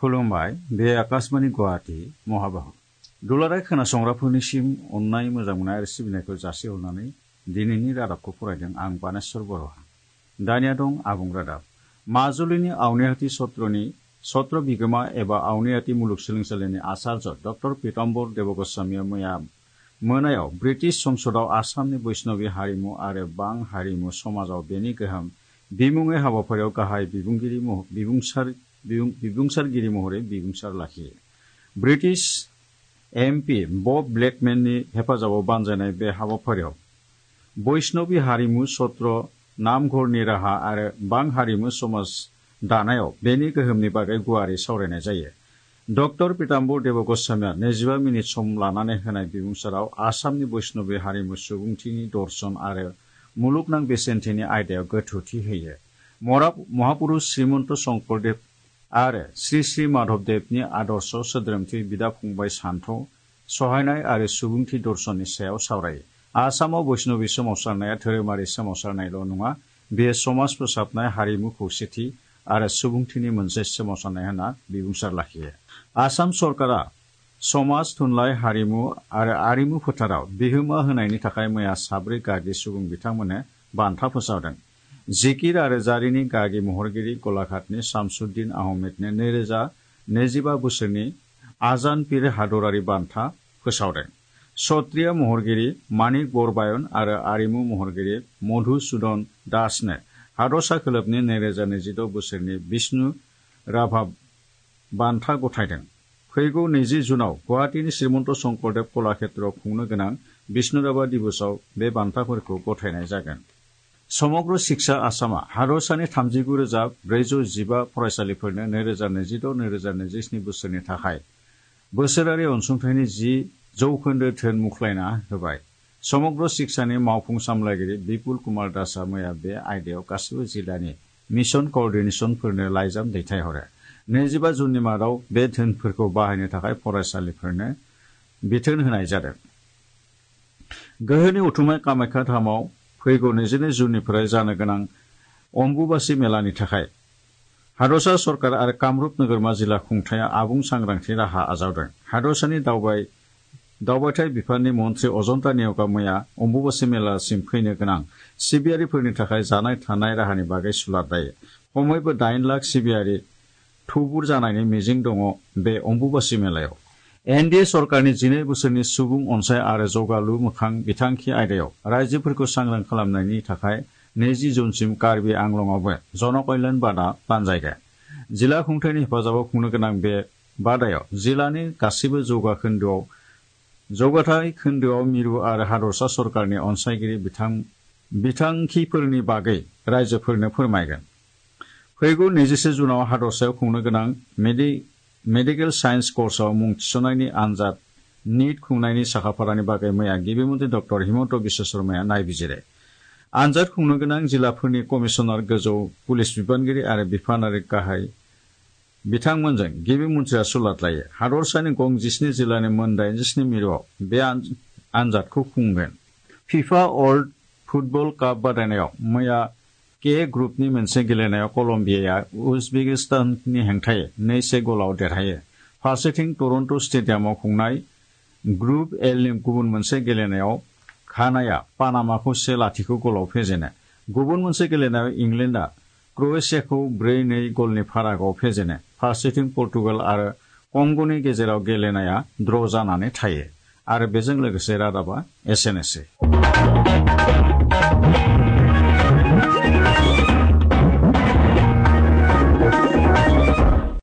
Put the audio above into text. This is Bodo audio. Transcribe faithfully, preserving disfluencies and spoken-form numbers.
खुलुमबाय बे आकाशबाणी गुवाहाटी महाबाहु दुलाराय खोनासंग्राफोरनिसिम अननाय मोजां मोननाय आरो सिबिनायखौ जासिहरनानै दिनैनि रादाबखौ फरायदों आं बानेश्वर बर'हा। दानिया दं आबुं रादाब। माजुलिनि आवनियाति सत्रनि सत्र बिगोमा एबा आवनियाति मुलुगसोलोंसालिनि आचार्य डक्टर पीताम्बर देव गस्वामीया मैया मोनायाव ब्रिटिश संसदआव आसामनि बैष्णवी हारिमु आरो बां हारिमु समाजाव बेनि गोहोम बिमुङै हाबाफारियाव गाहाय बिबुंगिरि बिबुंसार बिबुंसारगिरि महरै बिबुंसार लाखियो। ब्रिटिश एम पि बब ब्लेकमेननि हेफाजाबाव बानजायनाय बे हाबाफारियाव बैष्णवी हारिमु सत्र नामघरनि राहा आरो बां हारिमु समाज दानायाव बेनि गोहोमनि बागै गुवारै सावरायनाय जायो। डक्टर पीताम्बर देव गस्वामीया नैजिबा मिनिट सम लानानै होनाय बिबुंसाराव आसामनि बैष्णवी हारिमु सुबुंथिनि दर्शन आरो मुलुगनां बेसेनथिनि आयदायाव गोथौथि होयो। महापुरुष श्रीमन्त शंकरदेव आरो श्री श्री माधवदेवनि आदर्श सोद्रोमथि बिदा फंबाय सान्थौ सहायनाय आरो सुबुंथि दर्शननि सायाव सावरायो। आसामाव बैष्णवी सोमावसारनाया धोरोमारि सोमावसारनायल' नङा, बेयो समाज फोसाबनाय, हारिमु खौसेथि आरो सुबुंथिनि मोनसे सोमावसारनाय होनना बिबुंसार लाखियो। आसाम सरकारा समाज थुनलाइ हारिमु आरो आरिमु फोथाराव बिहोमा होनायनि थाखाय मैया साब्रै गागि सुबुं बिथांमोननो बान्था फोसावदों। जिकिर आरो जारिनि गागि महरगिरि गलाघाटनि शामसुद्दिन आहमेदनो नैरोजा नैजिबा बोसोरनि आजान पीर हादरारि बान्था फोसावदों। सत्रिया महरगिरि मानिक बरबायन आरो आरिमु महरगिरि मधुसूदन दासनो हादरसा खोलोबनि नैरोजा नैजिद' बोसोरनि विष्णु राभा बान्था गथायदों। फैगौ नैजि जुनाव गुवाहाटीनि श्रीमन्त शंकरदेव कलाक्षेत्रआव खुंनो गोनां विष्णु राभा दिवसआव बे बान्थाफोरखौ गथायनाय जागोन। समग्र शिक्षा आसामा हादरसानि थामजिगु रोजा ब्रैजौ जिबा फरायसालिफोरनो नैरोजा नैजिद' नैरोजा नैजिस्नि बोसोरनि थाखाय बोसोरारि अनसुंथाइनि जि जौखोन्दो धोन मुख्लायना होबाय। समग्र शिक्षानि मावफुं सामलायगिरि बिपुल कुमार दासआ मैया बे आयदायाव गासिबो जिल्लानि मिशन कअर्डिनेशनफोरनो लाइजाम दैथायहरो। नैजिबा जुननि मादाव बे धोनफोरखौ बाहायनो थाखाय फरायसालिफोरनो बिथोन होनाय जादों। गोहोनि उथुमाय कामाख्या धामआव फैगौ नैजिनै जुननिफ्राय जानो गोनां अम्बुबासि मेलानि थाखाय हादरसा सरकार आरो कामरुप नोगोरमा जिल्ला खुंथाया आबुं सांग्रांथि राहा आजावदों। हादरसानि दावबाय दावबायथाय बिफाननि मन्थ्रि अजन्ता नियगा मैया अम्बुबासि मेलासिम फैनो गोनां सिबियारिफोरनि थाखाय जानाय थानाय राहानि बागै सुलाद दायो। खमैबो दाइन लाख सिबियारि थुबुर जानायनि मिजिं दङ बे अम्बुबासि मेलायाव। एनडिए सरकारनि जिनै बोसोरनि सुबुं अनसाय आरो जौगालु मोखां बिथांखि आयदायाव रायजोफोरखौ सांग्रां खालामनायनि थाखाय नैजि जुनसिम कार्बि आंलंआवबो जनकल्याण बादा बानजायगोन। जिल्ला खुंथायनि हेफाजाबाव खुंनो गोनां बे बादायाव जिल्लानि गासैबो जौगाखोन्दोआव जौगाथाय खोन्दोआव मिरु आरो हादरसा सरकारनि अनसायगिरि बिथां बिथांखिफोरनि बागै रायजोफोरनो फोरमायगोन। फैगौ नैजिसे जुनाव हादरसायाव खुंनो गोनां मेडि मेडिकेल साइन्स कर्सआव मुं थिसननायनि आनजाद निट खुंनायनि साखाफारानि बागै मैया गिबि मन्थ्रि डक्टर हिमन्त बिश्व शर्माया नायबिजिरो। आनजाद खुंनो गोनां जिल्लाफोरनि कमिशनार, गोजौ पुलिस बिबानगिरि आरो बिफानारि गाहाय बिथांमोनजों गिबि मन्थ्रिया सुलाद लायो। हादरसानि गं जिस्नि जिल्लानि मोन दाइनजिस्नि मिरुआव बे आनजादखौ खुंगोन। फिफा वर्ल्ड फुटबल काप बादायनायाव मैया के ग्रुपनि मोनसे गेलेनायाव कलम्बियाया उजबेकिस्ताननि हेंथायै नै से गलाव देरहायो। फारसेथिं टरन्ट' स्टेडियामाव खुंनाय ग्रुप एलनि गुबुन मोनसे गेलेनायाव घानाया पानामाखौ से लाथिख' गलाव फेजेनो। गुबुन मोनसे गेलेनायाव इंलेन्डआ क्र'एशियाखौ ब्रै नै गलनि फारागआव फेजेनो। फारसेथिं पर्तुगाल आरो कंग'नि गेजेराव गेलेनाया द्र' जानानै थायो। आरो बेजों लोगोसे रादाबा एसेनोसै।